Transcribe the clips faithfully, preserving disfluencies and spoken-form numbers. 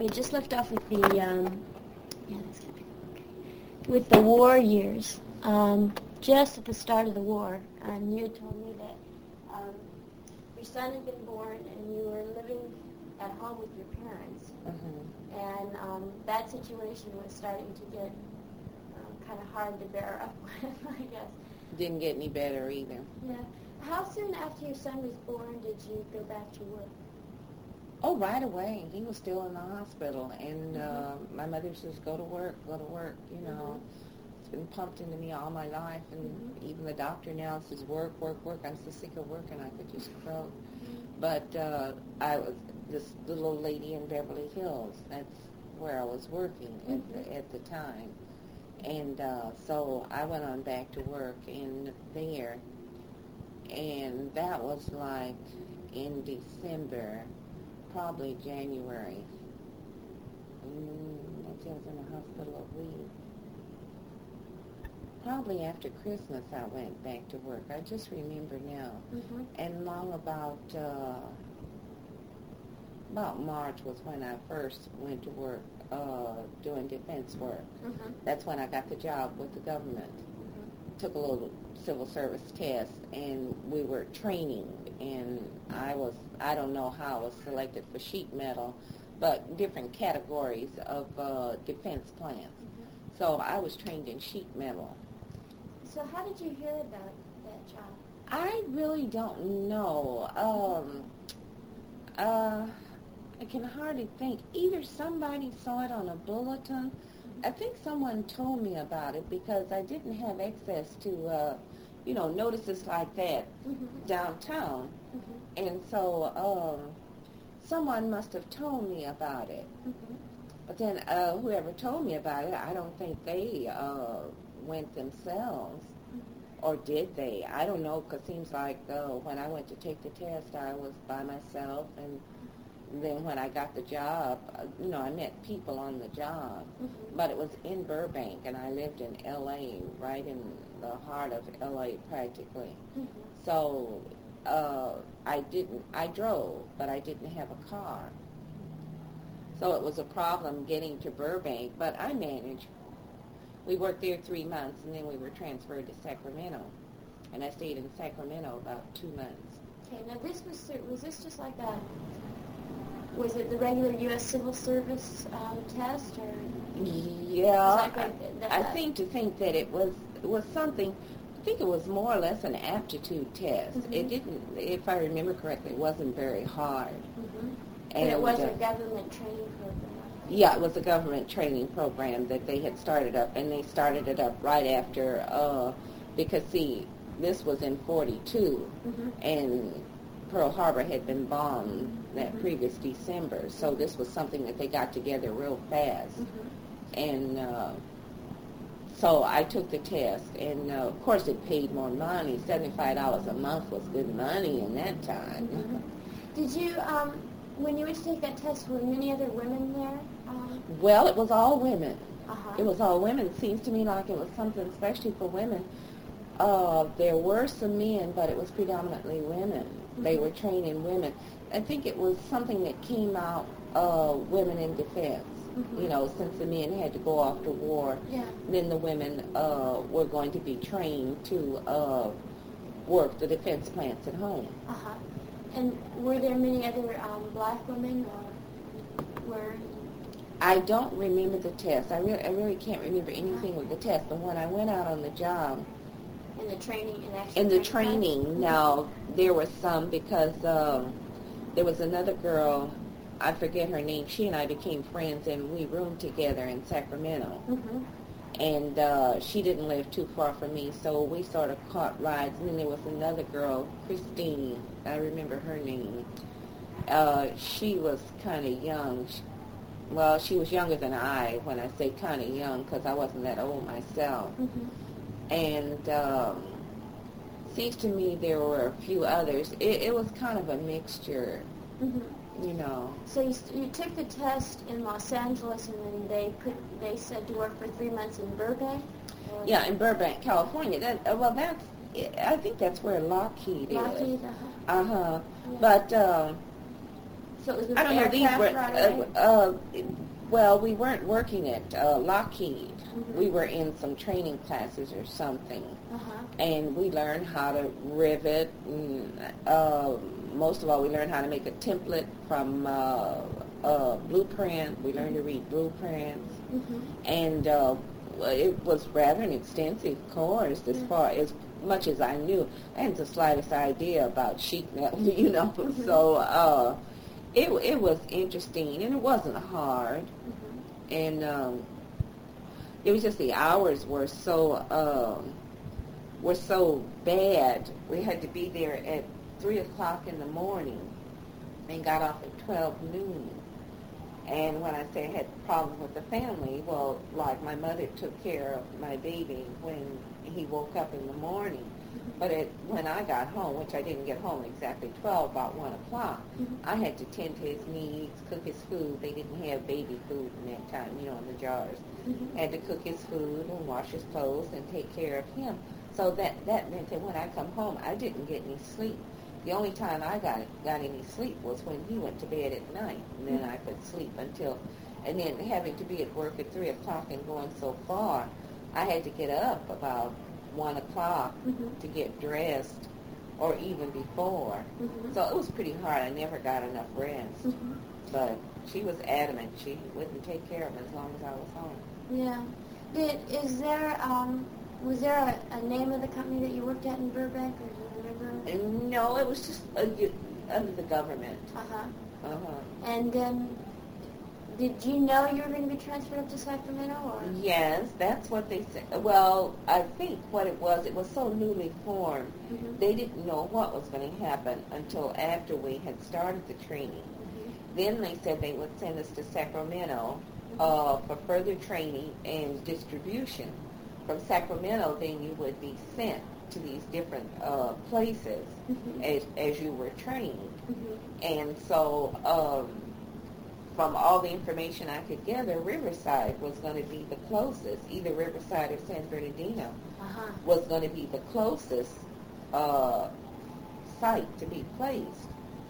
we just left off with the um, yeah, that's gonna be okay. With the war years. Um, just at the start of the war, and you had told me that um, your son had been born, and you were living at home with your parents, Mm-hmm. and um, that situation was starting to get um, kind of hard to bear up with, I guess. Didn't get any better either. Yeah. How soon after your son was born did you go back to work? Oh, right away. He was still in the hospital, and Mm-hmm. uh, my mother says, "Go to work, go to work." You know, Mm-hmm. it's been pumped into me all my life, and Mm-hmm. even the doctor now says, "Work, work, work." I'm so sick of working, I could just croak. Mm-hmm. But uh, I was this little old lady in Beverly Hills. That's where I was working at Mm-hmm. the, at the time, and uh, so I went on back to work in there, and that was like in December. Probably January. Mm, I was in the hospital a week. Probably after Christmas I went back to work. I just remember now. Mm-hmm. And long about uh, about March was when I first went to work uh, doing defense work. Mm-hmm. That's when I got the job with the government. Mm-hmm. Took a little civil service test, and we were training, and I was, I don't know how I was selected for sheet metal, but different categories of uh, defense plans. Mm-hmm. So I was trained in sheet metal. So how did you hear about that job? I really don't know. Um, uh, I can hardly think. Either somebody saw it on a bulletin. I think someone told me about it because I didn't have access to, uh, you know, notices like that Mm-hmm. downtown. Mm-hmm. And so um, someone must have told me about it. Mm-hmm. But then uh, whoever told me about it, I don't think they uh, went themselves. Mm-hmm. Or did they? I don't know, because it seems like uh, when I went to take the test, I was by myself, and then when I got the job, uh, you know, I met people on the job, Mm-hmm. but it was in Burbank, and I lived in L A, right in the heart of L A practically. Mm-hmm. So uh, I didn't, I drove, but I didn't have a car. So it was a problem getting to Burbank, but I managed. We worked there three months, and then we were transferred to Sacramento, and I stayed in Sacramento about two months. Okay, now this was, was this just like a, was it the regular U S Civil Service um, test, or? Yeah, Is that like that- I, I seem to think that it was it was something. I think it was more or less an aptitude test. Mhm. It didn't, if I remember correctly, it wasn't very hard. Mm-hmm. And And it was uh, a government training program. Yeah, it was a government training program that they had started up, and they started it up right after, uh, because, see, this was in forty-two, Mm-hmm. and Pearl Harbor had been bombed that Mhm. previous December, so this was something that they got together real fast. Mm-hmm. And uh, so I took the test, and uh, of course it paid more money. seventy-five dollars a month was good money in that time. Mm-hmm. Did you, um, when you went to take that test, were many other women there? Um, Well, it was all women. uh-huh. It was all women. It seems to me like it was something especially for women. Uh, there were some men, but it was predominantly women. They Mhm. were training women. I think it was something that came out, uh, women in defense. Mhm. You know, since the men had to go off to war, Yeah. then the women uh, were going to be trained to uh, work the defense plants at home. Uh-huh. And were there many other um, black women, or were? I don't remember the test. I really, I really can't remember anything with the test. But when I went out on the job, In the training and actually in the training training, now there were some because um, there was another girl, I forget her name. She and I became friends, and we roomed together in Sacramento. Mm-hmm. And uh, she didn't live too far from me, so we sort of caught rides. And then there was another girl, Christine. I remember her name. Uh, she was kind of young. She, well, she was younger than I when I say kind of young, because I wasn't that old myself. Mm-hmm. And um, seems to me there were a few others. It, it was kind of a mixture, Mm-hmm. you know. So you, you took the test in Los Angeles, and then they put they said to work for three months in Burbank. Or Yeah, in Burbank, California. That uh, well, that's I think that's where Lockheed is. Lockheed. Uh-huh. Uh huh. Yeah. But uh, So it was with I don't know, these were, aircraft right away? uh, uh, well, we weren't working at uh, Lockheed. Mm-hmm. We were in some training classes or something. Uh-huh. And we learned how to rivet. And, uh, most of all, we learned how to make a template from uh, uh, blueprint. We learned to read blueprints. Mm-hmm. And uh, it was rather an extensive course as mm-hmm. far as much as I knew. I hadn't the slightest idea about sheet metal, you know. Mm-hmm. So uh, it it was interesting, and it wasn't hard. Mm-hmm. And um, it was just the hours were so um, were so bad. We had to be there at three o'clock in the morning, and got off at twelve noon. And when I say I had problems with the family, well, like my mother took care of my baby when he woke up in the morning. But it, when I got home, which I didn't get home exactly twelve, about one o'clock, mm-hmm. I had to tend to his needs, cook his food. They didn't have baby food in that time, you know, in the jars. Mm-hmm. Had to cook his food and wash his clothes and take care of him. So that, that meant that when I come home, I didn't get any sleep. The only time I got got any sleep was when he went to bed at night, and then I could sleep until, and then having to be at work at three o'clock and going so far, I had to get up about one o'clock mm-hmm. to get dressed, or even before. Mm-hmm. So it was pretty hard. I never got enough rest. Mm-hmm. But she was adamant she wouldn't take care of me as long as I was home. Yeah. Did is there um was there a, a name of the company that you worked at in Burbank, or do you remember? No, it was just uh, under the government. Uh huh. Uh huh. And um, did you know you were going to be transferred up to Sacramento, or? Yes, that's what they said. Well, I think what it was, it was so newly formed, mm-hmm. they didn't know what was going to happen until after we had started the training. Mm-hmm. Then they said they would send us to Sacramento mm-hmm. uh, for further training and distribution. From Sacramento, then you would be sent to these different uh, places mm-hmm. as, as you were trained. Mm-hmm. And so um, from all the information I could gather, Riverside was going to be the closest. Either Riverside or San Bernardino uh-huh. was going to be the closest uh, site to be placed.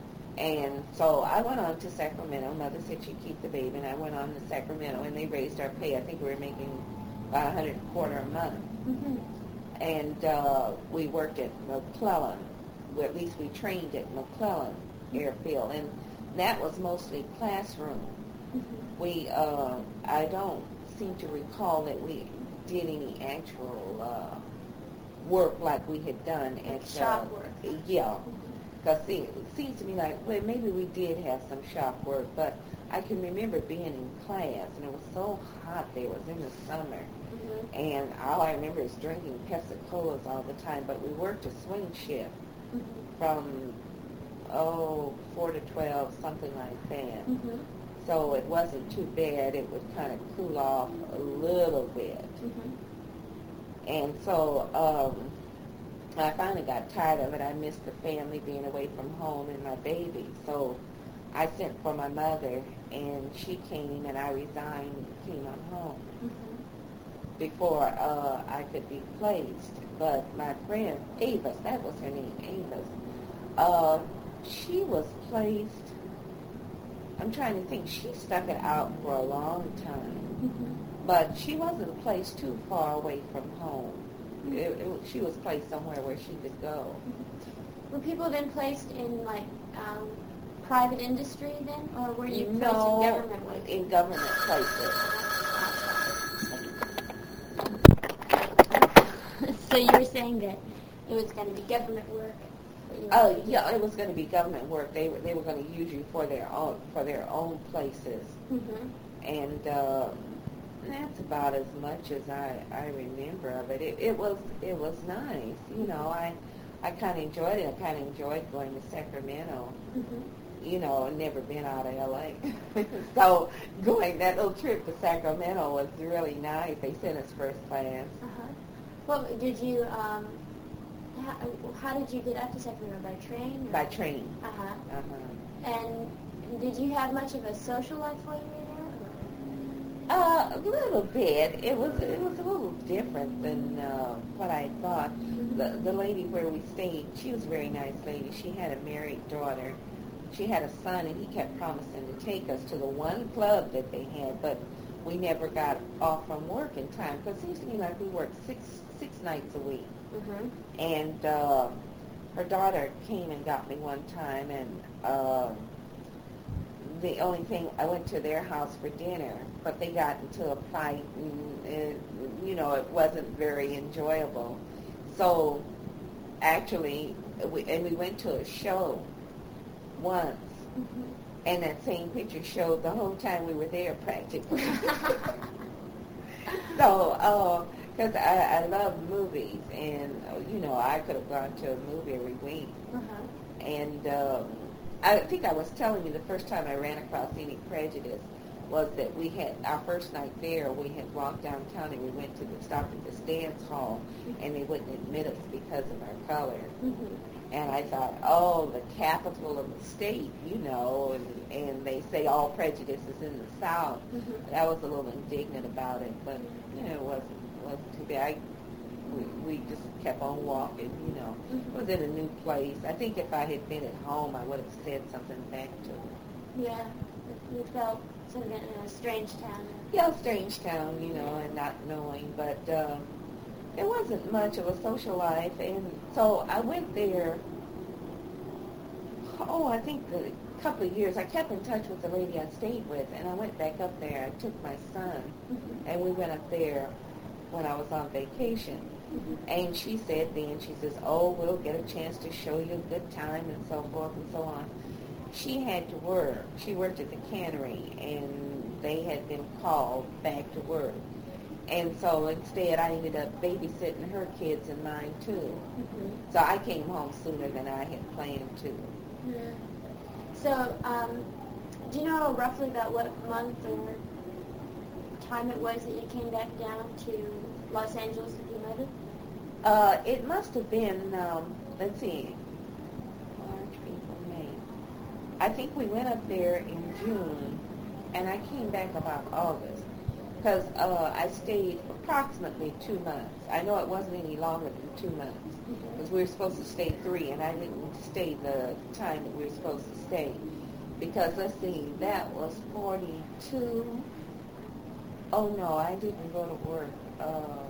And so I went on to Sacramento. Mother said she'd keep the baby, and I went on to Sacramento, and they raised our pay. I think we were making about a hundred and a quarter a month. Mm-hmm. And uh, we worked at McClellan. Well, at least we trained at McClellan Airfield, and that was mostly classroom. Mm-hmm. We, uh, I don't seem to recall that we did any actual uh, work like we had done at shop uh, work. Yeah, because it seems to me like, well, maybe we did have some shop work, but I can remember being in class, and it was so hot there. It was in the summer. Mm-hmm. And all I remember is drinking Pepsi-Colas all the time, but we worked a swing shift mm-hmm. from, oh, four to twelve, something like that. Mm-hmm. So it wasn't too bad. It would kind of cool off a little bit. Mm-hmm. And so um, I finally got tired of it. I missed the family, being away from home, and my baby. So I sent for my mother, and she came, and I resigned and came on home. Mm-hmm. Before uh, I could be placed. But my friend, Avis, that was her name, Avis, uh, she was placed, I'm trying to think, she stuck it out for a long time. Mm-hmm. But she wasn't placed too far away from home. Mm-hmm. It, it, she was placed somewhere where she could go. Mm-hmm. Were people then placed in, like, um, private industry then, or were you placed no, in government work? in government places. So you were saying that it was going to be government work? Oh, uh, yeah, it was going to be government work. They were they were going to use you for their own for their own places, mm-hmm. and uh, that's about as much as I, I remember of it. It it was it was nice, you know. I I kind of enjoyed it. I kind of enjoyed going to Sacramento. Mm-hmm. You know, I've never been out of L A So going that little trip to Sacramento was really nice. They sent us first class. Uh-huh. Well, did you, um, how, how did you get up to Sacramento? By train? Or? By train. Uh-huh. Uh-huh. And did you have much of a social life while you were there? Uh, a little bit. It was it was a little different than uh, what I thought. Mm-hmm. The, the lady where we stayed, she was a very nice lady. She had a married daughter. she had a son, and he kept promising to take us to the one club that they had, but we never got off from work in time, because it seems to me like we worked six six nights a week. Mm-hmm. And uh, her daughter came and got me one time, and uh, the only thing, I went to their house for dinner, but they got into a fight, and, and you know, it wasn't very enjoyable. So actually, we, and we went to a show once, Mm-hmm. and that same picture showed the whole time we were there practically. So, because uh, I, I love movies, and, uh, you know, I could have gone to a movie every week. Uh-huh. And uh, I think I was telling you the first time I ran across any prejudice was that we had, our first night there, we had walked downtown and we went to the, stopped at this dance hall, and they wouldn't admit us because of our color. Mm-hmm. And I thought, oh, the capital of the state, you know, and, and they say all prejudice is in the South. Mm-hmm. But I was a little indignant about it, but, you know, it wasn't, wasn't too bad. I, we, we just kept on walking, you know. Mm-hmm. It was in a new place. I think if I had been at home, I would have said something back to them. Yeah, you felt sort of in a strange town. Yeah, strange town, you know, and not knowing, but um, there wasn't much of a social life, and so I went there, oh, I think a couple of years. I kept in touch with the lady I stayed with, and I went back up there. I took my son, Mm-hmm. and we went up there when I was on vacation. Mm-hmm. And she said then, she says, oh, we'll get a chance to show you a good time and so forth and so on. She had to work. She worked at the cannery, and they had been called back to work. And so instead, I ended up babysitting her kids and mine, too. Mm-hmm. So I came home sooner than I had planned to. Yeah. So, um, do you know roughly about what month or time it was that you came back down to Los Angeles with your mother? Uh, it must have been, um, let's see, March, April, May. I think we went up there in June, and I came back about August, because uh, I stayed approximately two months. I know it wasn't any longer than two months, because we were supposed to stay three, and I didn't stay the time that we were supposed to stay, because, let's see, that was forty-two. Oh, no, I didn't go to work uh,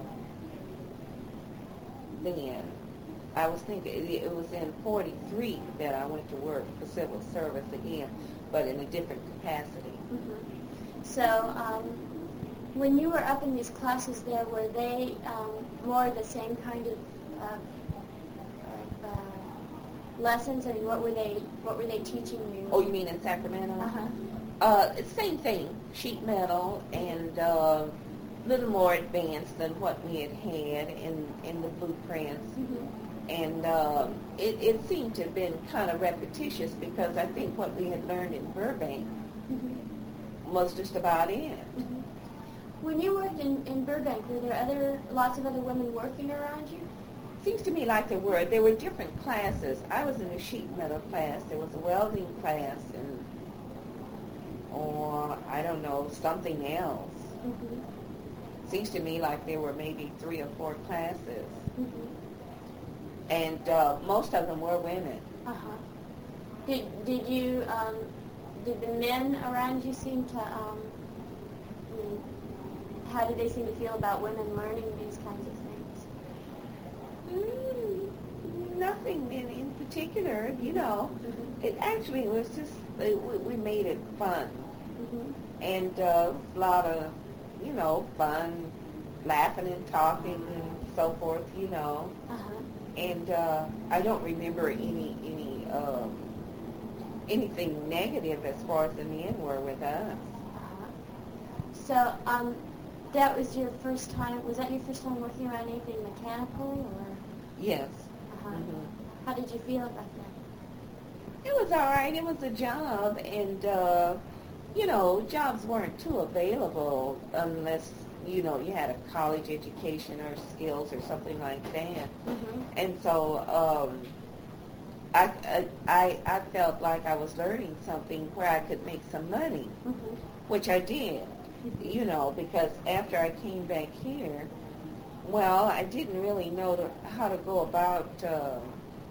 then. I was thinking it, it was in forty-three that I went to work for civil service again, but in a different capacity. Mm-hmm. So, um, when you were up in these classes there, were they um, more the same kind of, uh, of uh, lessons? I mean, what were they? What were they teaching you? Oh, you mean in Sacramento? Uh-huh. Uh, same thing, sheet metal, and a uh, little more advanced than what we had had in, in the blueprints. Mm-hmm. And uh, it, it seemed to have been kind of repetitious, because I think what we had learned in Burbank Mm-hmm. was just about it. Mm-hmm. When you worked in, in Burbank, were there other lots of other women working around you? Seems to me like there were. There were different classes. I was in a sheet metal class. There was a welding class, and or I don't know, something else. Mm-hmm. Seems to me like there were maybe three or four classes, Mm-hmm. and uh, most of them were women. Uh-huh. Did did you um, did the men around you seem to um, I mean, how did they seem to feel about women learning these kinds of things? Mm, nothing in, in particular, you know. Mm-hmm. It actually was just we, we made it fun, Mm-hmm. and uh, a lot of you know fun, laughing and talking and so forth, you know. Uh-huh. And uh, I don't remember any any um, anything negative as far as the men were with us. Uh-huh. So um, that was your first time. Was that your first time working around anything mechanical, or? Yes. Uh-huh. Mm-hmm. How did you feel about that? It was all right. It was a job, and uh, you know, jobs weren't too available unless you know you had a college education or skills or something like that. Mm-hmm. And so um, I, I I felt like I was learning something where I could make some money, Mm-hmm. which I did. You know, because after I came back here, well, I didn't really know to, how to go about uh,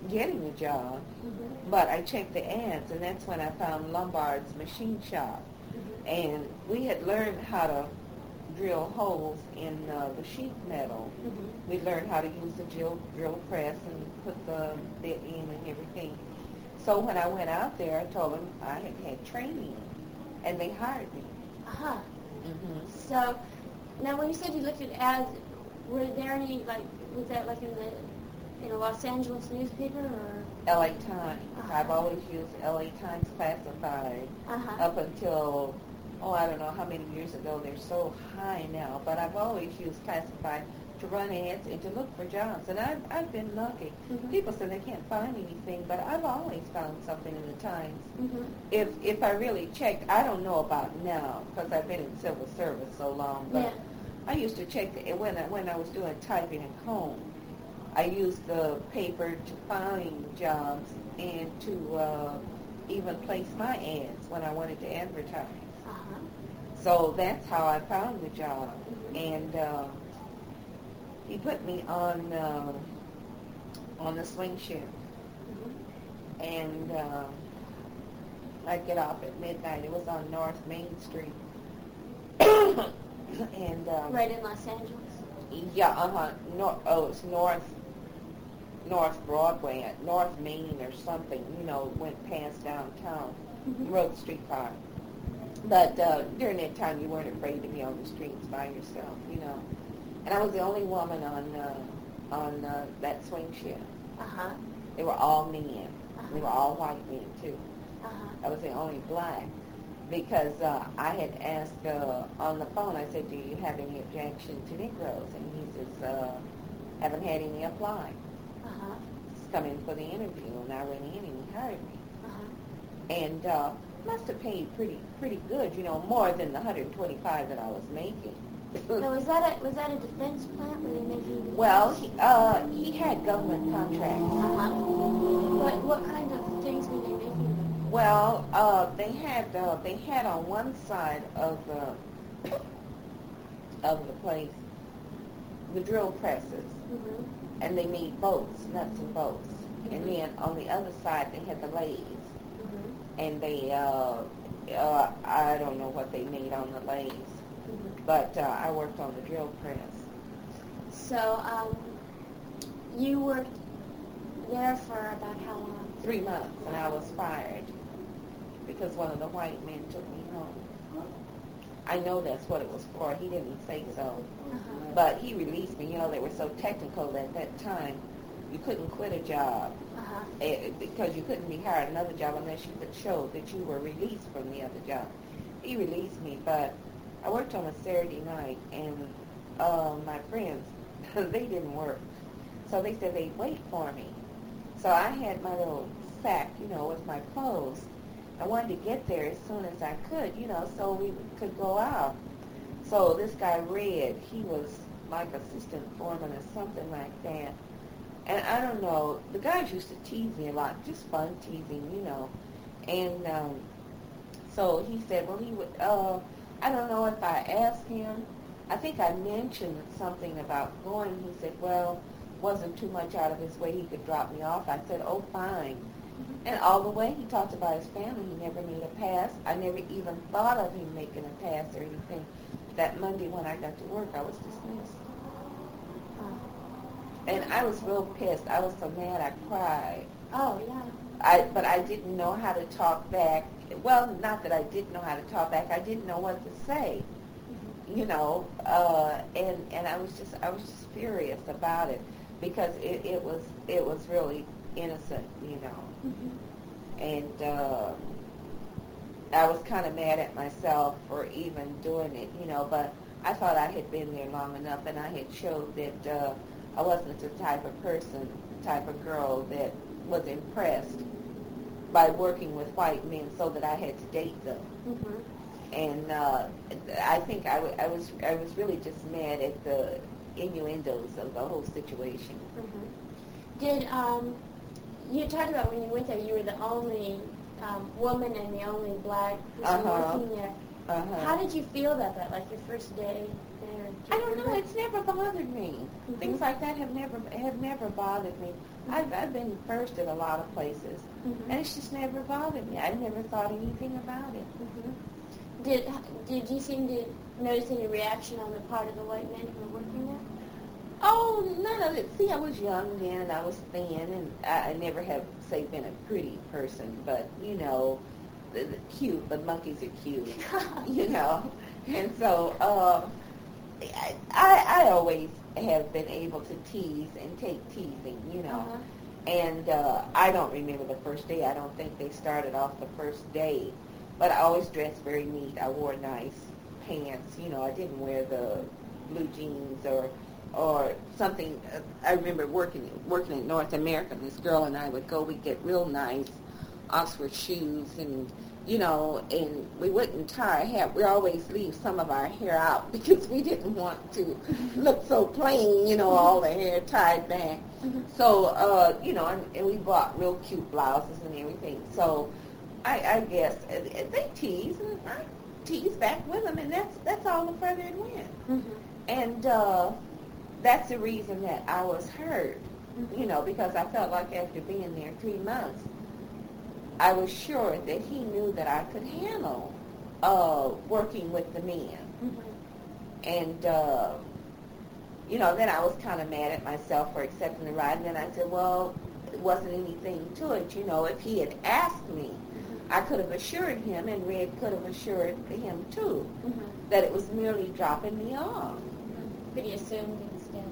getting the job, Mm-hmm. but I checked the ads, and that's when I found Lombard's Machine Shop. Mm-hmm. And we had learned how to drill holes in uh, the sheet metal. Mm-hmm. We learned how to use the drill, drill press and put the bit in and everything. So when I went out there, I told them I had had training, and they hired me. Uh-huh. Mm-hmm. So, now when you said you looked at ads, were there any, like, was that like in the in a Los Angeles newspaper or? L A Times. Uh-huh. I've always used L A Times Classified Uh-huh. up until, oh, I don't know how many years ago. They're so high now. But I've always used Classified to run ads and to look for jobs. And I've, I've been lucky. Mm-hmm. People say they can't find anything, but I've always found something in the Times. Mm-hmm. If if I really checked, I don't know about now because I've been in civil service so long, but Yeah. I used to check the, when I, when I was doing typing and home. I used the paper to find jobs and to uh, even place my ads when I wanted to advertise. Uh-huh. So that's how I found the job. Mm-hmm. And uh, he put me on uh, on the swing shift. Mm-hmm. And uh, I'd get off at midnight. It was on North Main Street. and um, Right in Los Angeles. Yeah, uh-huh. Nor- oh, it's North North Broadway, at North Main or something, you know, went past downtown, Mm-hmm. rode the streetcar. But uh, during that time, you weren't afraid to be on the streets by yourself, you know. And I was the only woman on uh, on uh, that swing shift. Uh-huh. They were all men. Uh-huh. They were all white men, too. Uh-huh. I was the only black. Because uh, I had asked uh, on the phone, I said, do you have any objection to Negroes? And he says, uh, haven't had any apply. Uh-huh. Just come in for the interview, and I went in and he hired me. Uh-huh. And uh, must have paid pretty pretty good, you know, more than the one hundred twenty-five that I was making. Now, was that a was that a defense plant? Were they making? Defense? Well, he, uh, he had government contracts. Uh-huh. What what kind of things were they making? Well, uh, they had uh, they had on one side of the of the place the drill presses, Mm-hmm. and they made boats, nuts and bolts. Mm-hmm. And then on the other side they had the lathes, Mm-hmm. and they uh, uh, I don't know what they made on the lathes, Mm-hmm. but uh, I worked on the drill press. So, um, you worked there for about how long? Three months, and I was fired because one of the white men took me home. I know that's what it was for. He didn't say so. Uh-huh. But he released me. You know, they were so technical at that time. You couldn't quit a job Uh-huh. eh, because you couldn't be hired another job unless you could show that you were released from the other job. He released me, but I worked on a Saturday night, and uh, my friends, they didn't work. So they said they'd wait for me. So I had my little sack, you know, with my clothes. I wanted to get there as soon as I could, you know, so we could go out. So this guy, Red, he was like assistant foreman or something like that. And I don't know, the guys used to tease me a lot, just fun teasing, you know. And um, so he said, well, he would, uh, I don't know if I asked him. I think I mentioned something about going. He said, well, wasn't too much out of his way. He could drop me off. I said, oh, fine. And all the way he talked about his family. He never made a pass. I never even thought of him making a pass or anything. That Monday when I got to work, I was dismissed. And I was real pissed. I was so mad I cried. Oh, yeah. I, but I didn't know how to talk back. Well, not that I didn't know how to talk back. I didn't know what to say. Mm-hmm. You know, uh, and and I was just I was just furious about it because it, it was it was really innocent, you know. Mm-hmm. And uh, I was kind of mad at myself for even doing it, you know. But I thought I had been there long enough, and I had showed that uh, I wasn't the type of person, the type of girl that was impressed by working with white men, so that I had to date them. Mm-hmm. And uh, I think I, w- I was I was really just mad at the innuendos of the whole situation. Mm-hmm. Did um, you talked about when you went there, you were the only um, woman and the only black person Uh-huh. working there. Uh-huh. How did you feel about that, like your first day there? I don't know. It's never bothered me. Mm-hmm. Things like that have never have never bothered me. Mm-hmm. I've I've been first at a lot of places, mm-hmm. and it's just never bothered me. I never thought anything about it. Mm-hmm. Did did you seem to notice any reaction on the part of the white men who were working there? Oh, none of it. See, I was young then. I was thin, and I, I never have, say, been a pretty person. But, you know, the, the cute. But monkeys are cute, you know. And so uh, I, I I always have been able to tease and take teasing, you know. Uh-huh. And uh, I don't remember the first day. I don't think they started off the first day. But I always dressed very neat. I wore nice pants. You know, I didn't wear the blue jeans or or something. I remember working working in North America. This girl and I would go. We'd get real nice Oxford shoes, and you know, and we wouldn't tie our hair. We always leave some of our hair out because we didn't want to look so plain. You know, all the hair tied back. Mm-hmm. So uh, you know, and, and we bought real cute blouses and everything. So I, I guess uh, they tease, and I tease back with them, and that's that's all the further it went. Mm-hmm. And uh, that's the reason that I was hurt, you know, because I felt like after being there three months, I was sure that he knew that I could handle uh, working with the men. Mm-hmm. And, uh, you know, then I was kind of mad at myself for accepting the ride. And then I said, well, it wasn't anything to it. You know, if he had asked me, Mm-hmm. I could have assured him, and Red could have assured him, too, Mm-hmm. that it was merely dropping me off. But he assumed instead.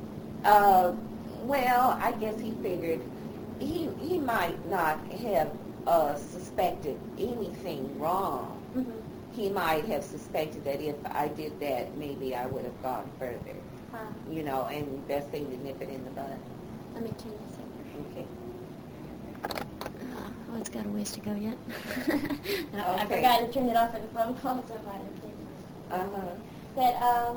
Uh, well, I guess he figured he he might not have uh, suspected anything wrong. Mm-hmm. He might have suspected that if I did that, maybe I would have gone further. Huh. You know, and best thing to nip it in the bud. Let me turn this over. Okay. Oh, it's got a ways to go yet. No, I Okay. forgot to turn it off for the phone call, so I didn't think. Uh-huh. But, um,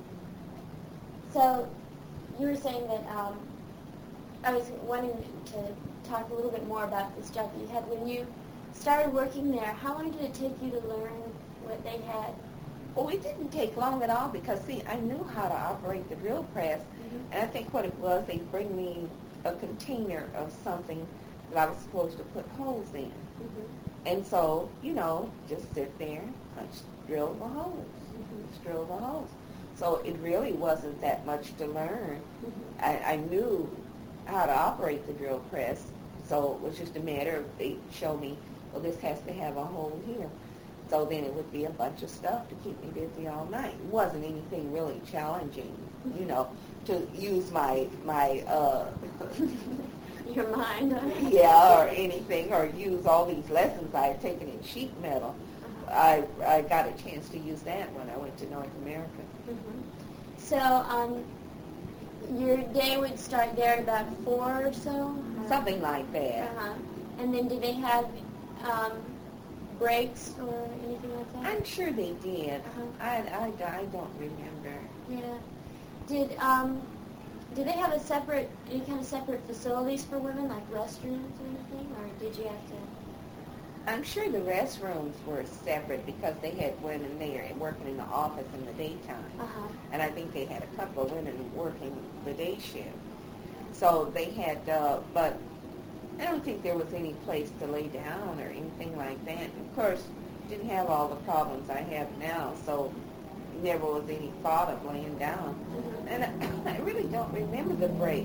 so you were saying that, um, I was wanting to talk a little bit more about this job that you had. When you started working there, how long did it take you to learn what they had? Well, it didn't take long at all because, see, I knew how to operate the drill press. Mm-hmm. And I think what it was, they bring me a container of something that I was supposed to put holes in. Mm-hmm. And so, you know, just sit there, punch, drill the holes, mm-hmm. drill the holes. So it really wasn't that much to learn. Mm-hmm. I, I knew how to operate the drill press, so it was just a matter of they show me, well, this has to have a hole here. So then it would be a bunch of stuff to keep me busy all night. It wasn't anything really challenging, you know, to use my my uh, Your mind. yeah, or anything, or use all these lessons I had taken in sheet metal. I I got a chance to use that when I went to North America. Mm-hmm. So, um, your day would start there at about four or so? Something like that. Uh-huh. And then did they have um, breaks or anything like that? I'm sure they did. Uh-huh. I, I, I don't remember. Yeah. Did um, did they have a separate, any kind of separate facilities for women, like restrooms or anything, or did you have to? I'm sure the restrooms were separate because they had women there working in the office in the daytime. Uh-huh. And I think they had a couple of women working the day shift. So they had, uh, but I don't think there was any place to lay down or anything like that. Of course, didn't have all the problems I have now, so never was any thought of laying down. Mm-hmm. And I, I really don't remember the breaks.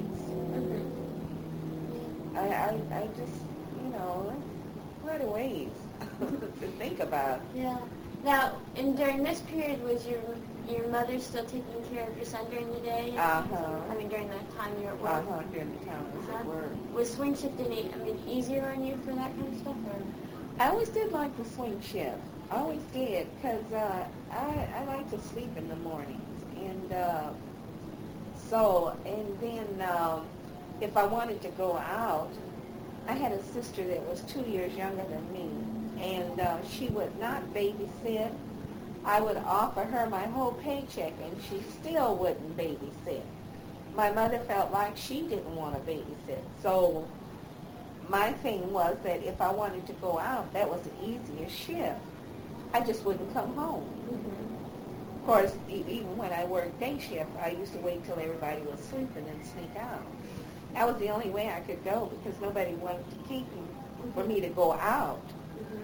Mm-hmm. I, I, I just, you know, quite a ways to think about. Yeah. Now, and during this period, was your your mother still taking care of your son during the day? Uh-huh. I mean, during the time you were at work? Uh-huh, during the time I was Uh-huh. at work. Was swing shift any, I mean, easier on you for that kind of stuff? Or? I always did like the swing shift. I always did, because uh, I, I like to sleep in the mornings. And uh, so, and then um, if I wanted to go out, I had a sister that was two years younger than me, and uh, she would not babysit. I would offer her my whole paycheck, and she still wouldn't babysit. My mother felt like she didn't want to babysit. So my thing was that if I wanted to go out, that was an easier shift. I just wouldn't come home. Mm-hmm. Of course, e- even when I worked day shift, I used to wait till everybody was asleep and then sneak out. That was the only way I could go because nobody wanted to keep me Mm-hmm. for me to go out. Mm-hmm.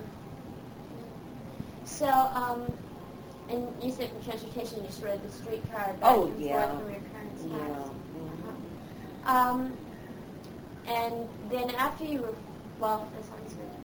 So, um, and you said for transportation, you just rode the streetcar back Oh, and yeah. forth from your parents' Yeah. house. Mhm. Uh-huh. Um, and then after you were, well, as long as we're